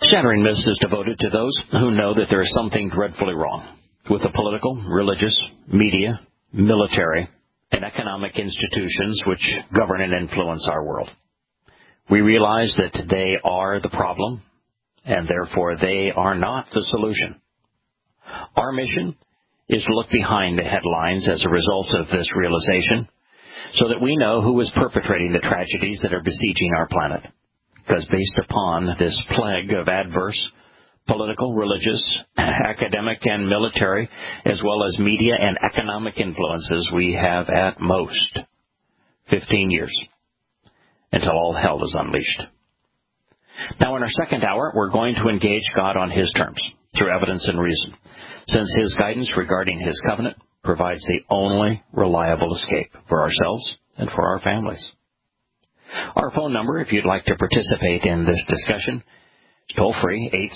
Shattering Myths is devoted to those who know that there is something dreadfully wrong with the political, religious, media, military, and economic institutions which govern and influence our world. We realize that they are the problem, and therefore they are not the solution. Our mission is to look behind the headlines as a result of this realization so that we know who is perpetrating the tragedies that are besieging our planet. Because based upon this plague of adverse political, religious, academic, and military, as well as media and economic influences, we have at most 15 years until all hell is unleashed. Now, in our second hour, we're going to engage God on His terms, through evidence and reason, since His guidance regarding His covenant provides the only reliable escape for ourselves and for our families. Our phone number, if you'd like to participate in this discussion, is toll-free,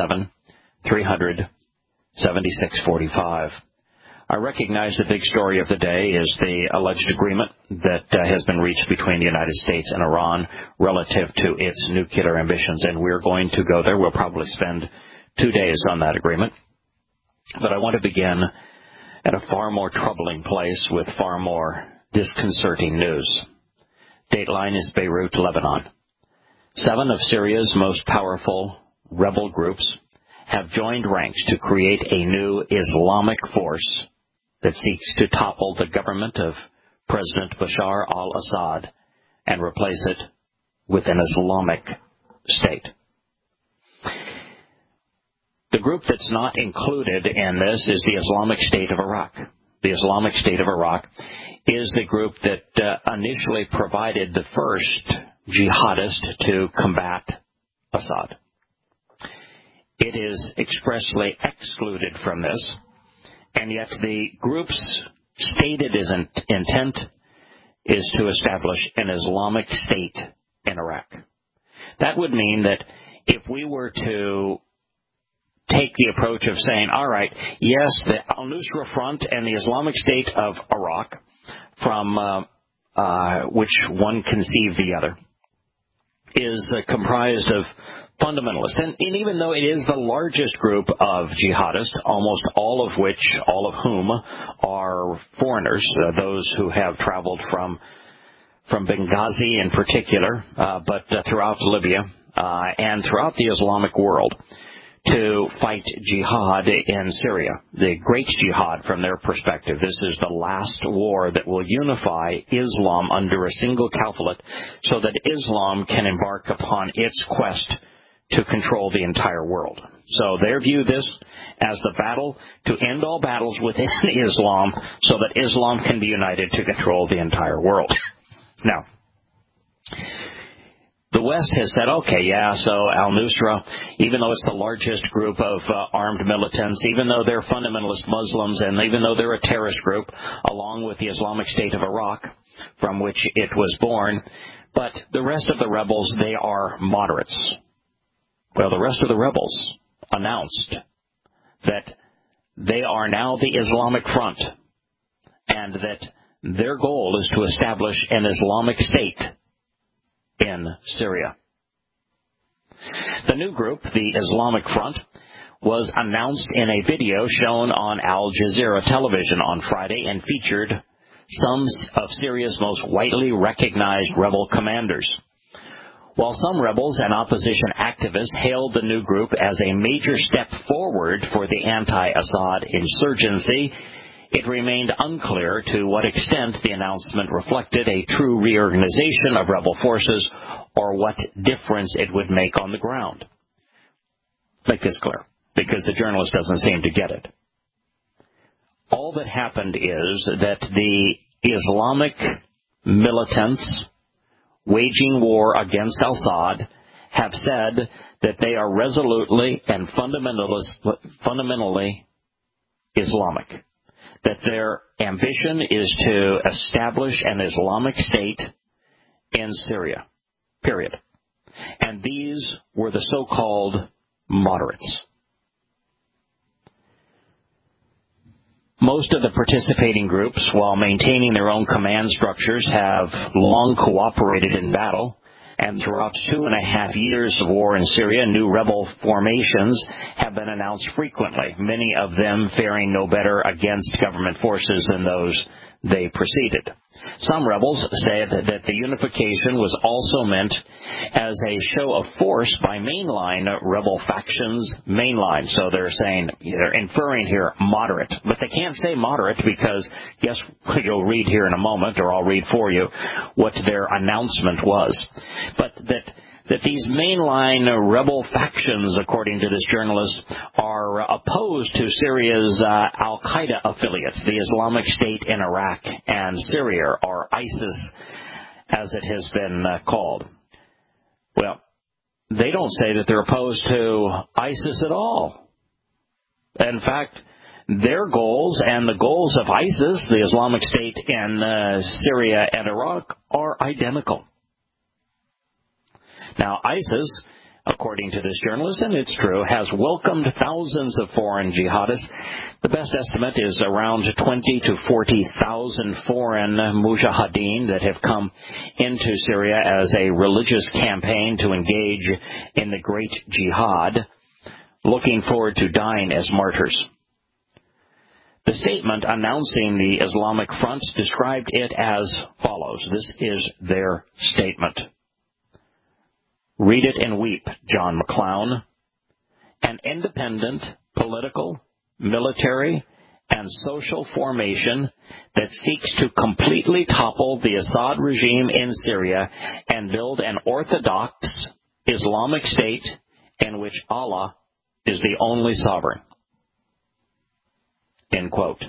877-300-7645. I recognize the big story of the day is the alleged agreement that has been reached between the United States and Iran relative to its nuclear ambitions, and we're going to go there. We'll probably spend 2 days on that agreement. But I want to begin at a far more troubling place with far more disconcerting news. Dateline is Beirut, Lebanon. 7 of Syria's most powerful rebel groups have joined ranks to create a new Islamic force that seeks to topple the government of President Bashar al-Assad and replace it with an Islamic state. The group that's not included in this is the Islamic State of Iraq. The Islamic State of Iraq is the group that initially provided the first jihadist to combat Assad. It is expressly excluded from this, and yet the group's stated intent is to establish an Islamic state in Iraq. That would mean that if we were to take the approach of saying, all right, yes, the al-Nusra Front and the Islamic State of Iraq, from which one conceive the other, is comprised of fundamentalists. And even though it is the largest group of jihadists, almost all of whom are foreigners, those who have traveled from Benghazi in particular, but throughout Libya and throughout the Islamic world, to fight jihad in Syria, the great jihad from their perspective. This is the last war that will unify Islam under a single caliphate so that Islam can embark upon its quest to control the entire world. So they view this as the battle to end all battles within Islam so that Islam can be united to control the entire world. Now, the West has said, okay, yeah, so al-Nusra, even though it's the largest group of armed militants, even though they're fundamentalist Muslims, and even though they're a terrorist group, along with the Islamic State of Iraq, from which it was born, but the rest of the rebels, they are moderates. Well, the rest of the rebels announced that they are now the Islamic Front, and that their goal is to establish an Islamic state in Syria. The new group, the Islamic Front, was announced in a video shown on Al Jazeera television on Friday and featured some of Syria's most widely recognized rebel commanders. While some rebels and opposition activists hailed the new group as a major step forward for the anti-Assad insurgency, it remained unclear to what extent the announcement reflected a true reorganization of rebel forces or what difference it would make on the ground. Make this clear, because the journalist doesn't seem to get it. All that happened is that the Islamic militants waging war against Assad have said that they are resolutely and fundamentally Islamic, that their ambition is to establish an Islamic state in Syria, period. And these were the so-called moderates. Most of the participating groups, while maintaining their own command structures, have long cooperated in battle And throughout 2.5 years of war in Syria, new rebel formations have been announced frequently, many of them faring no better against government forces than those they preceded. Some rebels said that the unification was also meant as a show of force by mainline rebel factions. Mainline, so they're inferring here moderate. But they can't say moderate because, guess what, you'll read here in a moment, or I'll read for you what their announcement was. But that these mainline rebel factions, according to this journalist, are opposed to Syria's al-Qaeda affiliates, the Islamic State in Iraq and Syria, or ISIS, as it has been called. Well, they don't say that they're opposed to ISIS at all. In fact, their goals and the goals of ISIS, the Islamic State in Syria and Iraq, are identical. Now, ISIS, according to this journalist, and it's true, has welcomed thousands of foreign jihadists. The best estimate is around 20 to 40,000 foreign mujahideen that have come into Syria as a religious campaign to engage in the Great Jihad, looking forward to dying as martyrs. The statement announcing the Islamic Front described it as follows. This is their statement. Read it and weep, John McClown. An independent political, military, and social formation that seeks to completely topple the Assad regime in Syria and build an orthodox Islamic state in which Allah is the only sovereign. End quote.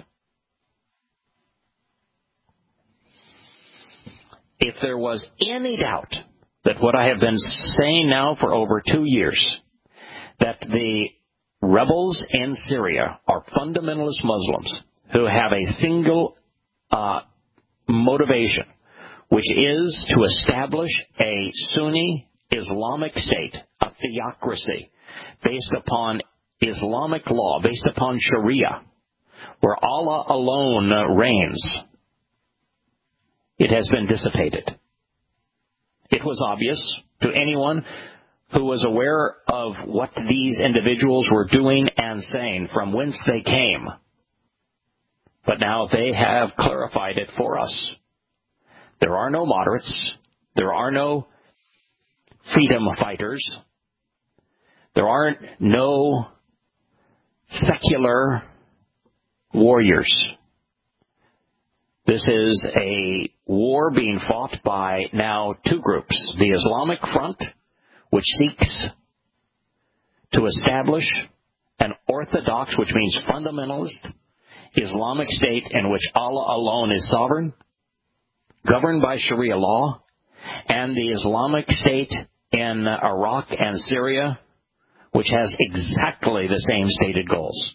If there was any doubt that what I have been saying now for over 2 years, that the rebels in Syria are fundamentalist Muslims who have a single motivation, which is to establish a Sunni Islamic state, a theocracy, based upon Islamic law, based upon Sharia, where Allah alone reigns, it has been dissipated. It was obvious to anyone who was aware of what these individuals were doing and saying, from whence they came. But now they have clarified it for us. There are no moderates. There are no freedom fighters. There are no secular warriors. This is a war being fought by now two groups. The Islamic Front, which seeks to establish an orthodox, which means fundamentalist, Islamic state in which Allah alone is sovereign, governed by Sharia law, and the Islamic State in Iraq and Syria, which has exactly the same stated goals.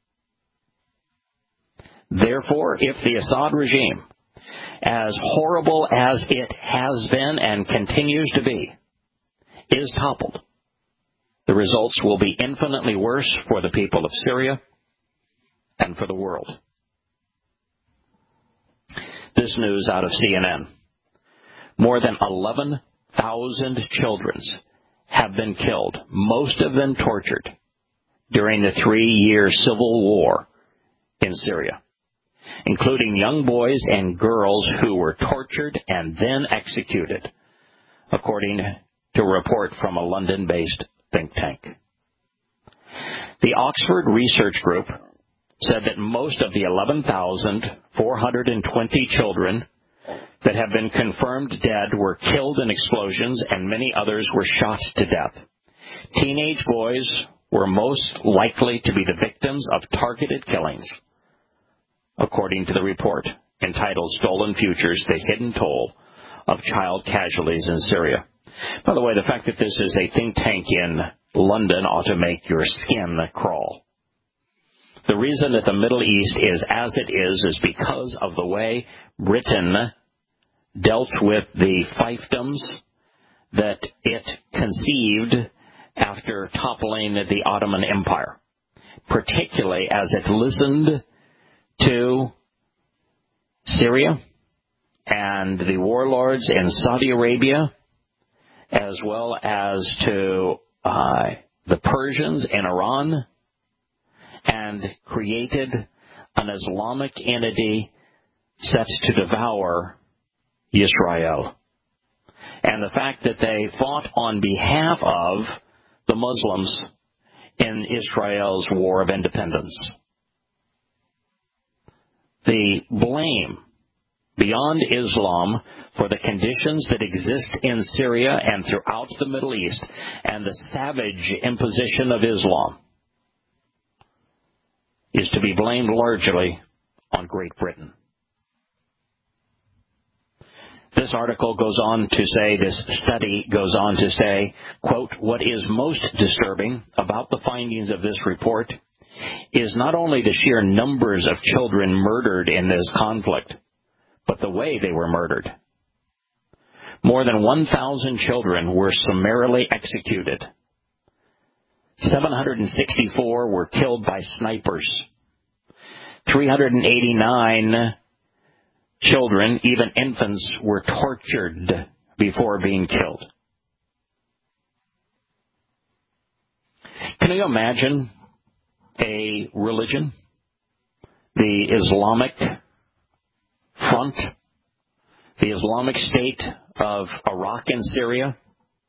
Therefore, if the Assad regime, as horrible as it has been and continues to be, is toppled, the results will be infinitely worse for the people of Syria and for the world. This news out of CNN. More than 11,000 children have been killed, most of them tortured, during the 3-year civil war in Syria, including young boys and girls who were tortured and then executed, according to a report from a London-based think tank. The Oxford Research Group said that most of the 11,420 children that have been confirmed dead were killed in explosions, and many others were shot to death. Teenage boys were most likely to be the victims of targeted killings, according to the report entitled Stolen Futures, The Hidden Toll of Child Casualties in Syria. By the way, the fact that this is a think tank in London ought to make your skin crawl. The reason that the Middle East is as it is because of the way Britain dealt with the fiefdoms that it conceived after toppling the Ottoman Empire, particularly as it listened to Syria and the warlords in Saudi Arabia as well as to the Persians in Iran, and created an Islamic entity set to devour Israel. And the fact that they fought on behalf of the Muslims in Israel's War of Independence. The blame beyond Islam for the conditions that exist in Syria and throughout the Middle East and the savage imposition of Islam is to be blamed largely on Great Britain. This article goes on to say, this study goes on to say, quote, what is most disturbing about the findings of this report is not only the sheer numbers of children murdered in this conflict, but the way they were murdered. More than 1,000 children were summarily executed. 764 were killed by snipers. 389 children, even infants, were tortured before being killed. Can you imagine a religion, the Islamic Front, the Islamic State of Iraq and Syria,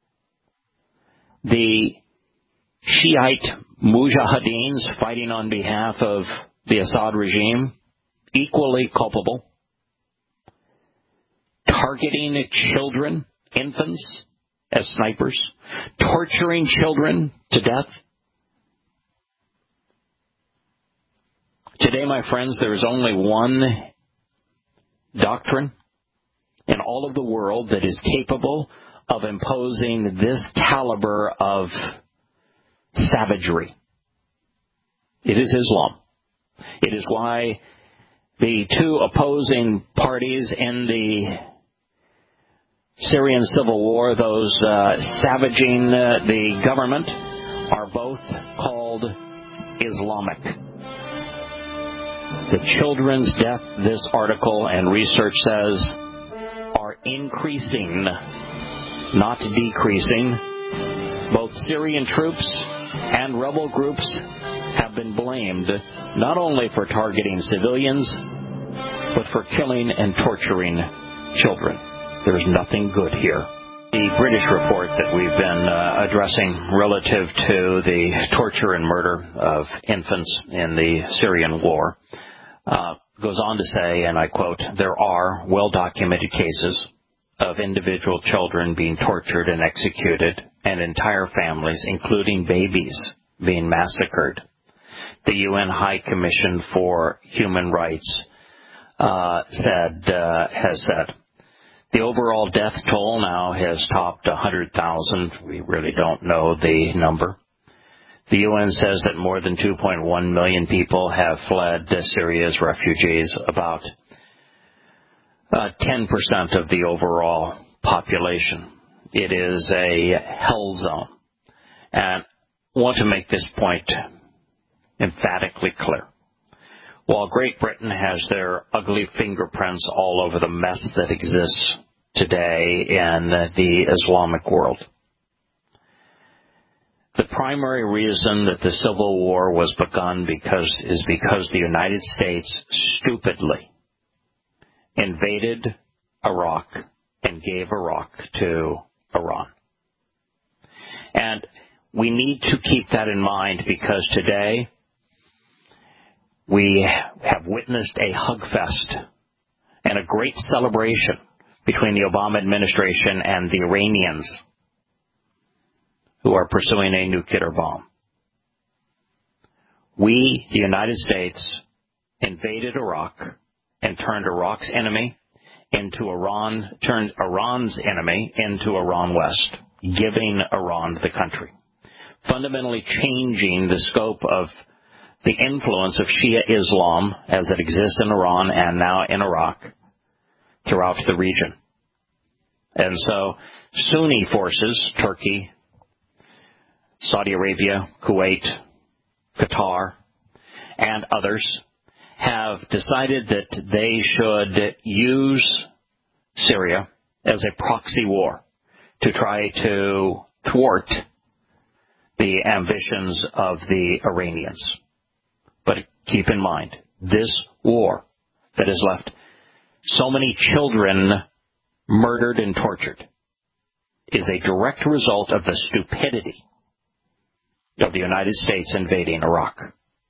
the Shiite Mujahideens fighting on behalf of the Assad regime, equally culpable, targeting children, infants, as snipers, torturing children to death. Today, my friends, there is only one doctrine in all of the world that is capable of imposing this caliber of savagery. It is Islam. It is why the two opposing parties in the Syrian civil war, those savaging the government, are both called Islamic. The children's death, this article and research says, are increasing, not decreasing. Both Syrian troops and rebel groups have been blamed not only for targeting civilians, but for killing and torturing children. There's nothing good here. The British report that we've been addressing relative to the torture and murder of infants in the Syrian war goes on to say, and I quote, there are well-documented cases of individual children being tortured and executed and entire families, including babies, being massacred. The UN High Commission for Human Rights has said the overall death toll now has topped 100,000. We really don't know the number. The UN says that more than 2.1 million people have fled Syria as refugees, about 10% of the overall population. It is a hell zone. And I want to make this point emphatically clear. While Great Britain has their ugly fingerprints all over the mess that exists today in the Islamic world, the primary reason that the Civil War was begun is because the United States stupidly invaded Iraq and gave Iraq to Iran. And we need to keep that in mind because today we have witnessed a hug fest and a great celebration between the Obama administration and the Iranians who are pursuing a nuclear bomb. We, the United States, invaded Iraq and turned Iraq's enemy into Iran, turned Iran's enemy into Iran West, giving Iran the country, fundamentally changing the scope of the influence of Shia Islam as it exists in Iran and now in Iraq throughout the region. And so Sunni forces, Turkey, Saudi Arabia, Kuwait, Qatar, and others have decided that they should use Syria as a proxy war to try to thwart the ambitions of the Iranians. But keep in mind, this war that has left so many children murdered and tortured is a direct result of the stupidity of the United States invading Iraq.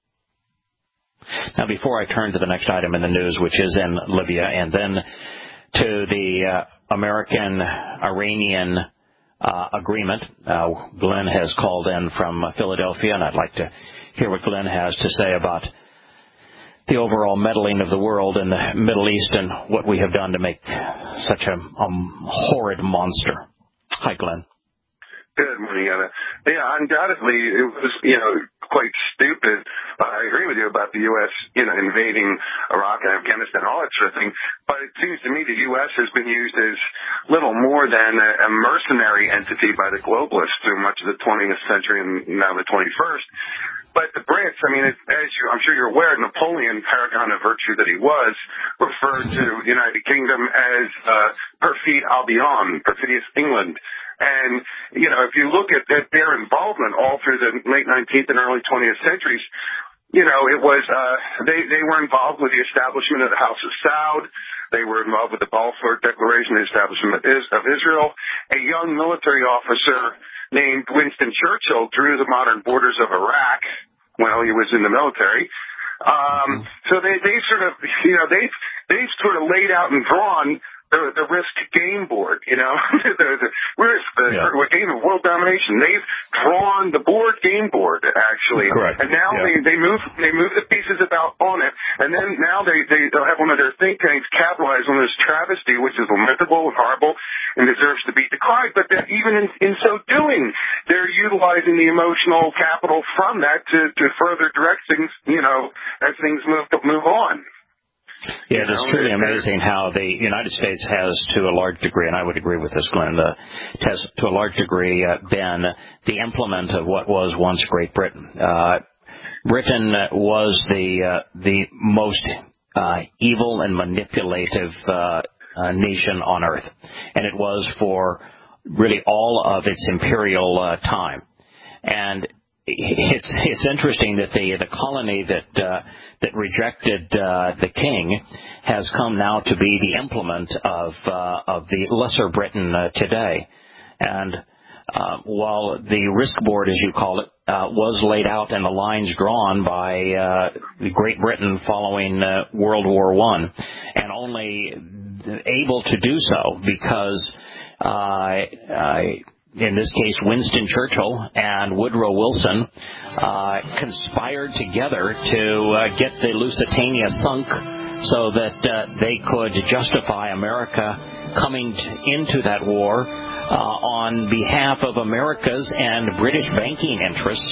Now, before I turn to the next item in the news, which is in Libya, and then to the American-Iranian agreement, Glenn has called in from Philadelphia, and I'd like to hear what Glenn has to say about the overall meddling of the world in the Middle East and what we have done to make such a horrid monster. Hi, Glenn. Good morning, Anna. Yeah, undoubtedly, it was, quite stupid. I agree with you about the U.S., invading Iraq and Afghanistan, all that sort of thing. But it seems to me the U.S. has been used as little more than a mercenary entity by the globalists through much of the 20th century and now the 21st. But the Brits, I'm sure you're aware, Napoleon, paragon of virtue that he was, referred to the United Kingdom as perfide Albion, perfidious England. And, if you look at their involvement all through the late 19th and early 20th centuries, it was, they were involved with the establishment of the House of Saud. They were involved with the Balfour Declaration, the establishment of Israel. A young military officer named Winston Churchill drew the modern borders of Iraq while he was in the military. So they sort of, they've sort of laid out and drawn the risk game board, the game of world domination. They've drawn the game board, actually. Correct. And now they move the pieces about on it, and then now they'll have one of their think tanks capitalize on this travesty, which is lamentable and horrible and deserves to be decried. But that even in so doing, they're utilizing the emotional capital from that to further direct things, as things move on. Yeah, it's truly amazing how the United States has, to a large degree, and I would agree with this, Glenn, has to a large degree been the implement of what was once Great Britain. Britain was the most evil and manipulative nation on earth, and it was for really all of its imperial time. And it's interesting that the colony that rejected the king has come now to be the implement of the Lesser Britain today. And while the risk board, as you call it, was laid out and the lines drawn by Great Britain following World War I, and only able to do so because in this case, Winston Churchill and Woodrow Wilson conspired together to get the Lusitania sunk so that they could justify America coming into that war on behalf of America's and British banking interests.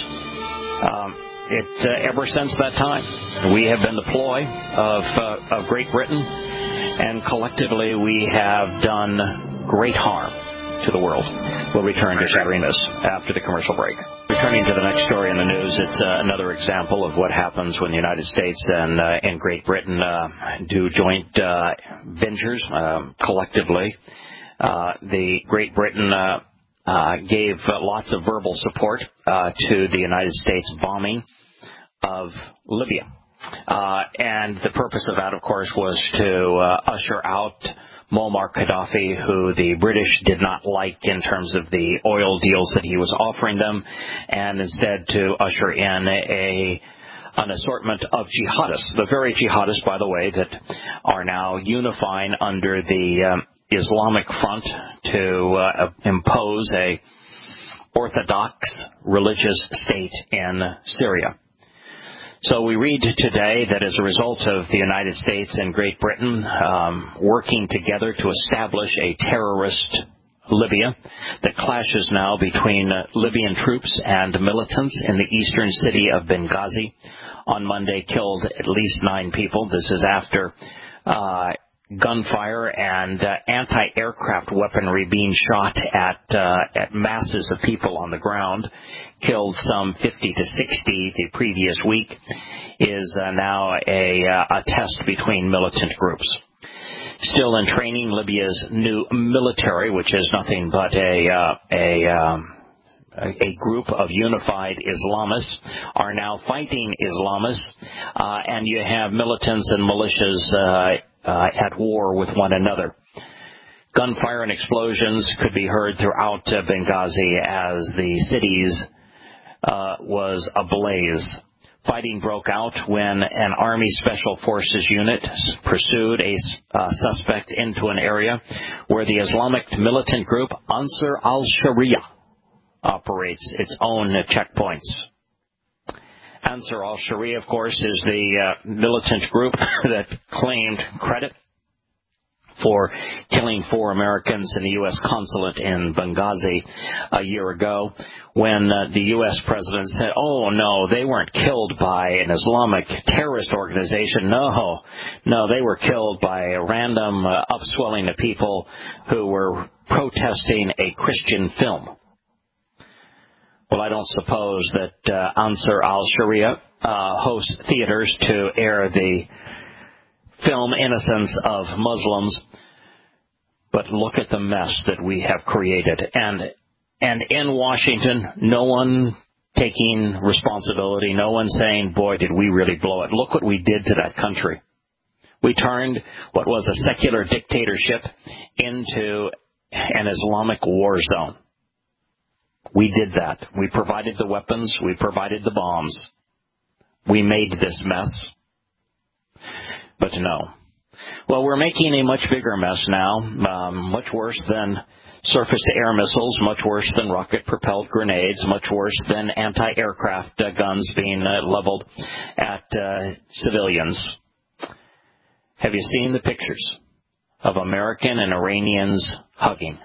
Ever since that time, we have been the ploy of Great Britain, and collectively we have done great harm to the world. We'll return to shattering this after the commercial break. Returning to the next story in the news, it's another example of what happens when the United States and Great Britain do joint ventures collectively. The Great Britain gave lots of verbal support to the United States bombing of Libya. And the purpose of that, of course, was to usher out Muammar Gaddafi, who the British did not like in terms of the oil deals that he was offering them, and instead to usher in an assortment of jihadists, the very jihadists, by the way, that are now unifying under the Islamic Front to impose a orthodox religious state in Syria. So we read today that as a result of the United States and Great Britain working together to establish a terrorist Libya, that clashes now between Libyan troops and militants in the eastern city of Benghazi on Monday killed at least 9 people. This is after gunfire and anti-aircraft weaponry being shot at masses of people on the ground, killed some 50 to 60 the previous week, is now a test between militant groups. still in training. Libya's new military, which is nothing but a group of unified Islamists, are now fighting Islamists, and you have militants and militias at war with one another. Gunfire and explosions could be heard throughout Benghazi as the cities was ablaze. Fighting broke out when an Army Special Forces unit pursued a suspect into an area where the Islamic militant group Ansar al-Sharia operates its own checkpoints. Ansar al-Sharia, of course, is the militant group that claimed credit for killing 4 Americans in the U.S. consulate in Benghazi a year ago when the U.S. president said, oh, no, they weren't killed by an Islamic terrorist organization. No, they were killed by a random upswelling of people who were protesting a Christian film. Well, I don't suppose that Ansar al-Sharia hosts theaters to air the film Innocence of Muslims, but look at the mess that we have created. And in Washington, no one taking responsibility, no one saying, boy, did we really blow it. Look what we did to that country. We turned what was a secular dictatorship into an Islamic war zone. We did that. We provided the weapons. We provided the bombs. We made this mess. But no. Well, we're making a much bigger mess now, much worse than surface-to-air missiles, much worse than rocket-propelled grenades, much worse than anti-aircraft guns being leveled at civilians. Have you seen the pictures of American and Iranians hugging?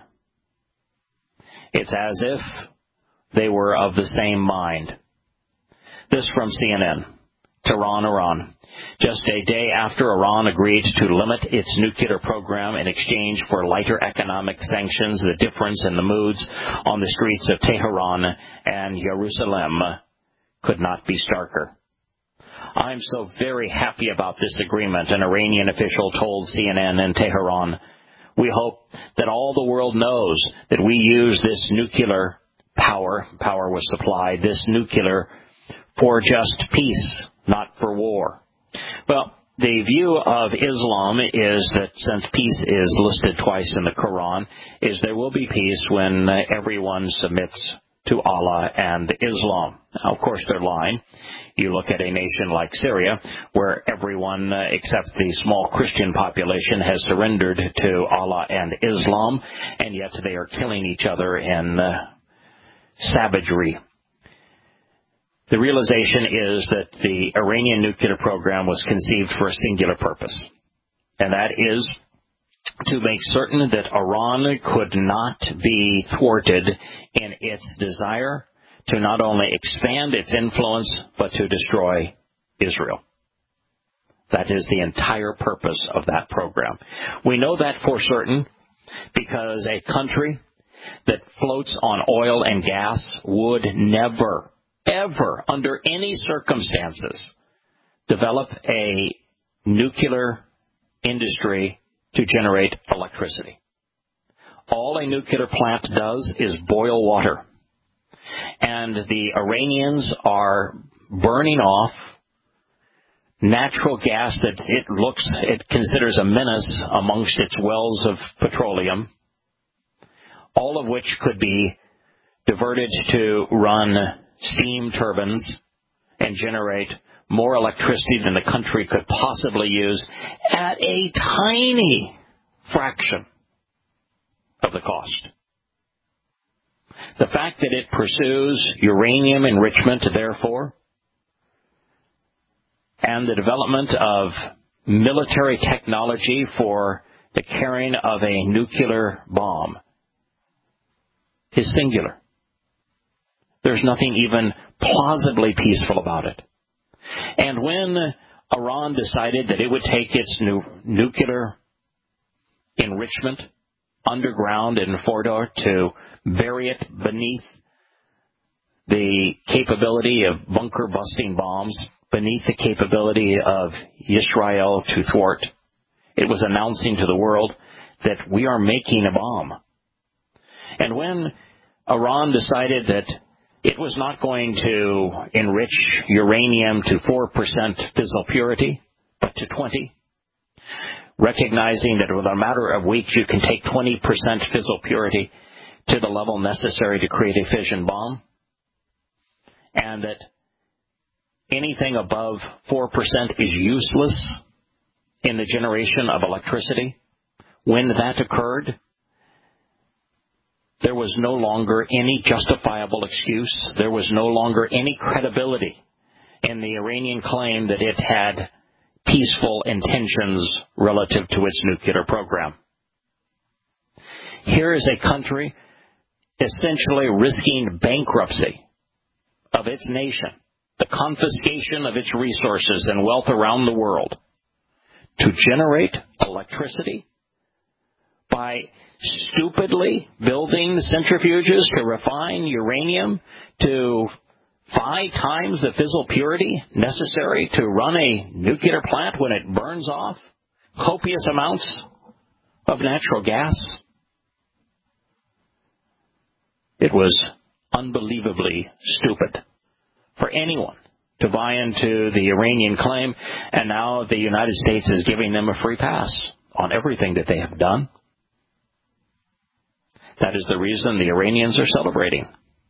It's as if they were of the same mind. This from CNN. Tehran, Iran. Just a day after Iran agreed to limit its nuclear program in exchange for lighter economic sanctions, the difference in the moods on the streets of Tehran and Jerusalem could not be starker. I'm so very happy about this agreement, an Iranian official told CNN in Tehran. We hope that all the world knows that we use this nuclear power was supplied, this nuclear, for just peace, not for war. Well, the view of Islam is that since peace is listed twice in the Quran, is there will be peace when everyone submits to Allah and Islam. Now, of course, they're lying. You look at a nation like Syria, where everyone except the small Christian population has surrendered to Allah and Islam, and yet they are killing each other in savagery. The realization is that the Iranian nuclear program was conceived for a singular purpose, and that is to make certain that Iran could not be thwarted in its desire to not only expand its influence, but to destroy Israel. That is the entire purpose of that program. We know that for certain because a country that floats on oil and gas would never, ever, under any circumstances, develop a nuclear industry to generate electricity. All a nuclear plant does is boil water. And the Iranians are burning off natural gas that it considers a menace amongst its wells of petroleum, all of which could be diverted to run steam turbines and generate more electricity than the country could possibly use at a tiny fraction of the cost. The fact that it pursues uranium enrichment, therefore, and the development of military technology for the carrying of a nuclear bomb is singular. There's nothing even plausibly peaceful about it. And when Iran decided that it would take its nuclear enrichment underground in Fordow to bury it beneath the capability of bunker-busting bombs, beneath the capability of Israel to thwart It was announcing to the world that we are making a bomb. And when Iran decided that it was not going to enrich uranium to 4% fissile purity, but to 20%, recognizing that within a matter of weeks you can take 20% fissile purity to the level necessary to create a fission bomb, and that anything above 4% is useless in the generation of electricity. When that occurred, there was no longer any justifiable excuse. There was no longer any credibility in the Iranian claim that it had peaceful intentions relative to its nuclear program. Here is a country essentially risking bankruptcy of its nation, the confiscation of its resources and wealth around the world, to generate electricity by stupidly building centrifuges to refine uranium to 5 times the fissile purity necessary to run a nuclear plant when it burns off copious amounts of natural gas. It was unbelievably stupid for anyone to buy into the Iranian claim, and now the United States is giving them a free pass on everything that they have done. That is the reason the Iranians are celebrating.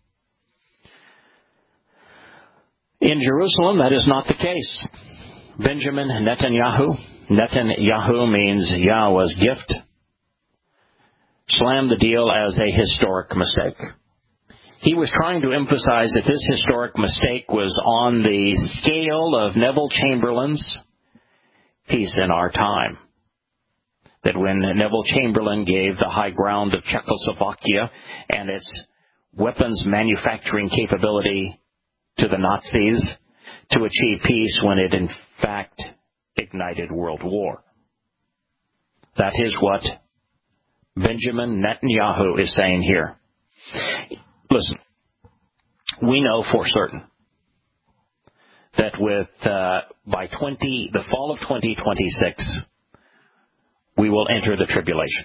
In Jerusalem, that is not the case. Benjamin Netanyahu means Yahweh's gift, slammed the deal as a historic mistake. He was trying to emphasize that this historic mistake was on the scale of Neville Chamberlain's Peace in Our Time. That when Neville Chamberlain gave the high ground of Czechoslovakia and its weapons manufacturing capability to the Nazis to achieve peace when it in fact ignited world war. That is what Benjamin Netanyahu is saying here. Listen, we know for certain that by the fall of 2026, we will enter the tribulation.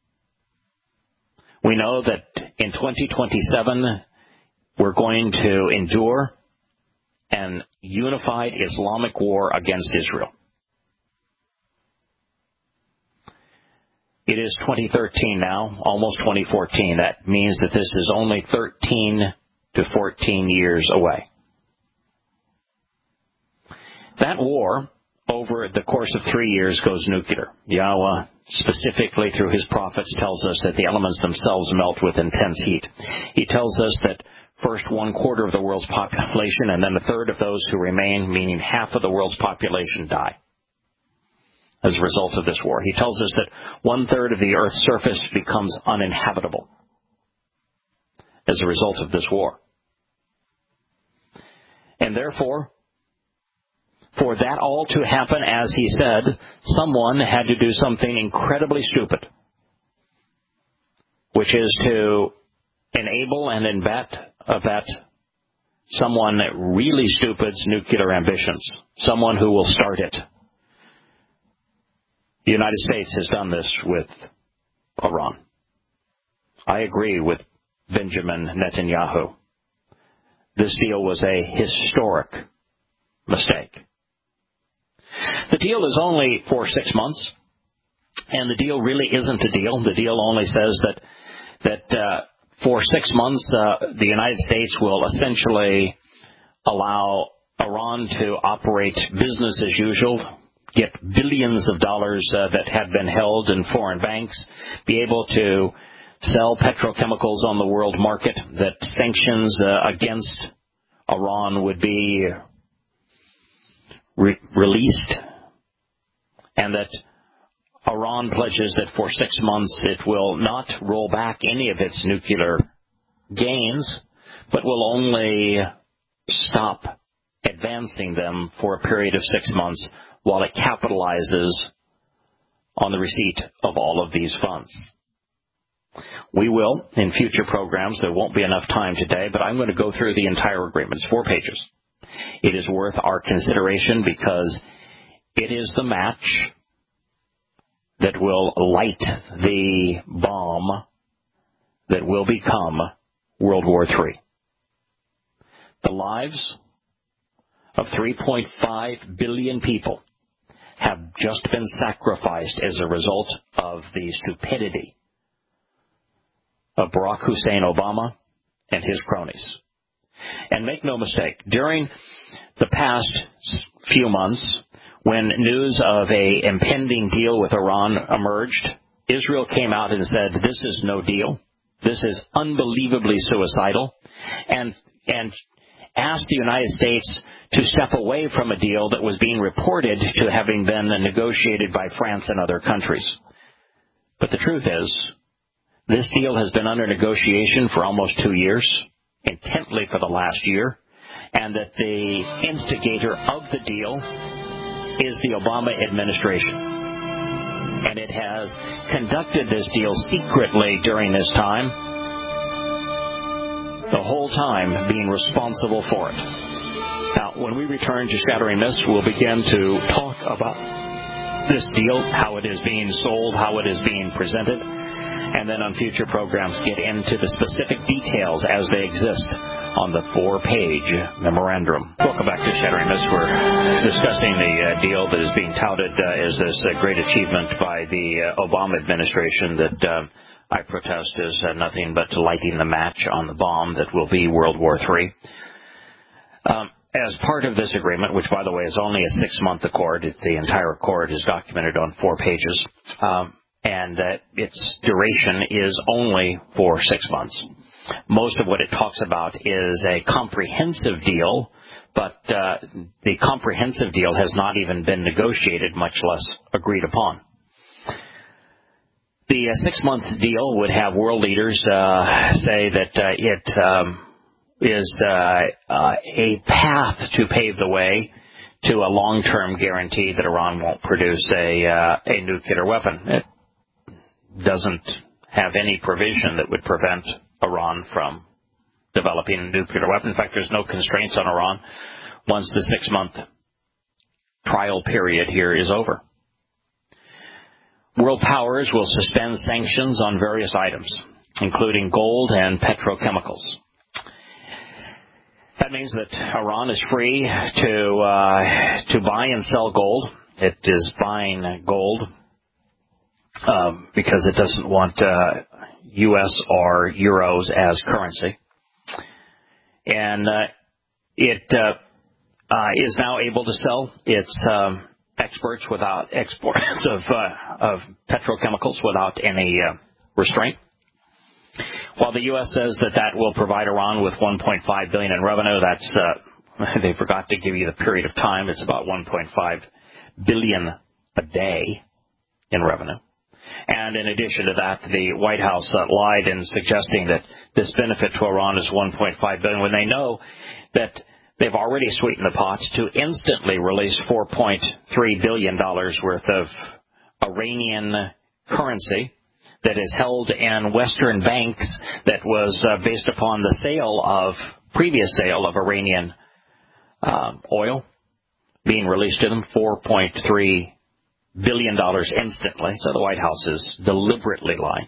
We know that in 2027, we're going to endure an unified Islamic war against Israel. It is 2013 now, almost 2014. That means that this is only 13 to 14 years away. That war, over the course of 3 years, goes nuclear. Yahweh, specifically through his prophets, tells us that the elements themselves melt with intense heat. He tells us that first 1/4 of the world's population and then 1/3 of those who remain, meaning half of the world's population, die as a result of this war. He tells us that 1/3 of the Earth's surface becomes uninhabitable as a result of this war. And therefore, for that all to happen, as he said, someone had to do something incredibly stupid, which is to enable and abet someone really stupid's nuclear ambitions, someone who will start it. The United States has done this with Iran. I agree with Benjamin Netanyahu. This deal was a historic mistake. The deal is only for 6 months, and the deal really isn't a deal. The deal only says that for 6 months, the United States will essentially allow Iran to operate business as usual, get billions of dollars that had been held in foreign banks, be able to sell petrochemicals on the world market, that sanctions against Iran would be released, and that Iran pledges that for 6 months it will not roll back any of its nuclear gains, but will only stop advancing them for a period of 6 months while it capitalizes on the receipt of all of these funds. We will, in future programs, there won't be enough time today, but I'm going to go through the entire agreement. It's 4 pages. It is worth our consideration because it is the match that will light the bomb that will become World War III. The lives of 3.5 billion people have just been sacrificed as a result of the stupidity of Barack Hussein Obama and his cronies. And make no mistake, during the past few months, when news of an impending deal with Iran emerged, Israel came out and said, this is no deal. This is unbelievably suicidal, and asked the United States to step away from a deal that was being reported to having been negotiated by France and other countries. But the truth is, this deal has been under negotiation for almost 2 years, intently for the last year, and that the instigator of the deal is the Obama administration. And it has conducted this deal secretly during this time, the whole time being responsible for it. Now, when we return to Shattering Myths, we'll begin to talk about this deal, how it is being sold, how it is being presented, and then on future programs get into the specific details as they exist on the 4-page memorandum. Welcome back to Shattering Myths. We're discussing the deal that is being touted as this great achievement by the Obama administration that I protest is nothing but lighting the match on the bomb that will be World War III. As part of this agreement, which, by the way, is only a 6-month accord, the entire accord is documented on 4 pages, and its duration is only for 6 months. Most of what it talks about is a comprehensive deal, but the comprehensive deal has not even been negotiated, much less agreed upon. The 6-month deal would have world leaders say that it is a path to pave the way to a long-term guarantee that Iran won't produce a nuclear weapon. It doesn't have any provision that would prevent Iran from developing a nuclear weapon. In fact, there's no constraints on Iran once the 6-month trial period here is over. World powers will suspend sanctions on various items, including gold and petrochemicals. That means that Iran is free to buy and sell gold. It is buying gold because it doesn't want U.S. or euros as currency. And it is now able to sell its exports of petrochemicals without any restraint. While the U.S. says that will provide Iran with $1.5 billion in revenue, that's they forgot to give you the period of time. It's about $1.5 billion a day in revenue. And in addition to that, the White House lied in suggesting that this benefit to Iran is $1.5 billion when they know that they've already sweetened the pot to instantly release $4.3 billion worth of Iranian currency that is held in Western banks that was based upon the previous sale of Iranian oil being released to them, $4.3 billion instantly. So the White House is deliberately lying.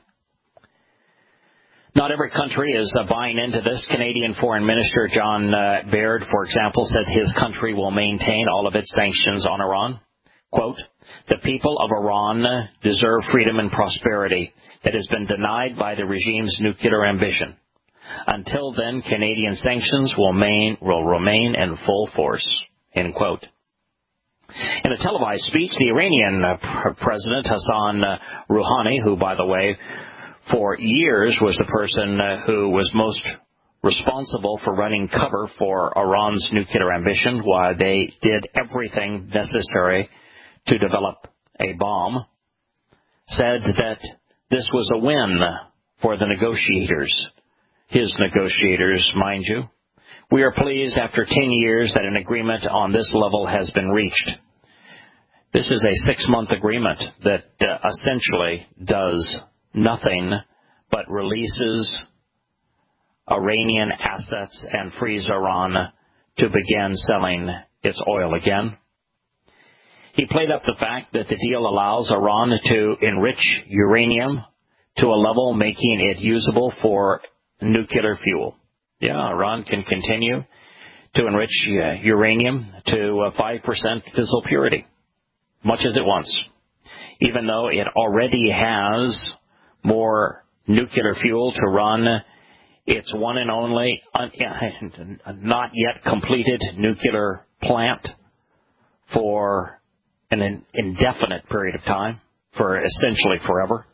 Not every country is buying into this. Canadian Foreign Minister John Baird, for example, said his country will maintain all of its sanctions on Iran. Quote, "The people of Iran deserve freedom and prosperity that has been denied by the regime's nuclear ambition. Until then, Canadian sanctions will remain in full force." End quote. In a televised speech, the Iranian President Hassan Rouhani, who, by the way, for years was the person who was most responsible for running cover for Iran's nuclear ambition while they did everything necessary to develop a bomb, said that this was a win for the negotiators, his negotiators, mind you. "We are pleased after 10 years that an agreement on this level has been reached." This is a 6-month agreement that essentially does nothing but releases Iranian assets and frees Iran to begin selling its oil again. He played up the fact that the deal allows Iran to enrich uranium to a level making it usable for nuclear fuel. Yeah, Iran can continue to enrich uranium to 5% fissile purity, much as it wants, even though it already has more nuclear fuel to run its one and only not yet completed nuclear plant for an indefinite period of time, for essentially forever.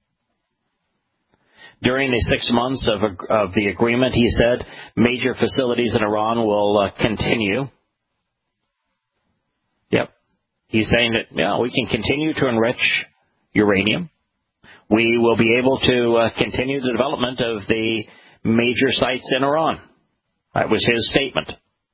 During the 6 months of the agreement, he said, major facilities in Iran will continue. Yep. He's saying that, yeah, we can continue to enrich uranium. We will be able to continue the development of the major sites in Iran. That was his statement.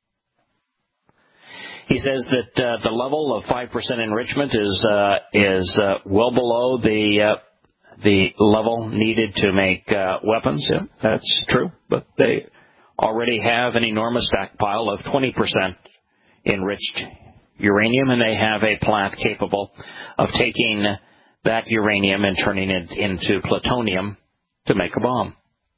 He says that the level of 5% enrichment is well below the level needed to make weapons. Yeah, that's true. But they already have an enormous stockpile of 20% enriched uranium, and they have a plant capable of taking that uranium and turning it into plutonium to make a bomb.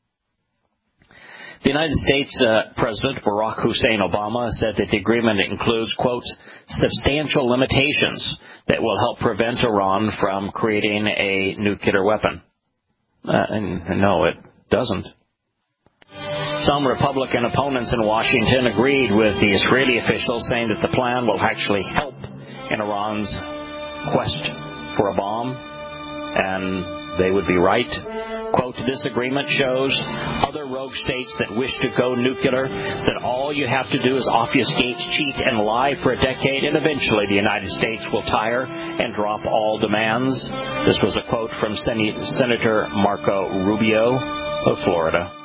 The United States President Barack Hussein Obama said that the agreement includes, quote, substantial limitations that will help prevent Iran from creating a nuclear weapon. No, it doesn't. Some Republican opponents in Washington agreed with the Israeli officials, saying that the plan will actually help in Iran's quest for a bomb, and they would be right. Quote, this agreement shows other rogue states that wish to go nuclear that all you have to do is obfuscate, cheat, and lie for a decade, and eventually the United States will tire and drop all demands. This was a quote from Senator Marco Rubio of Florida.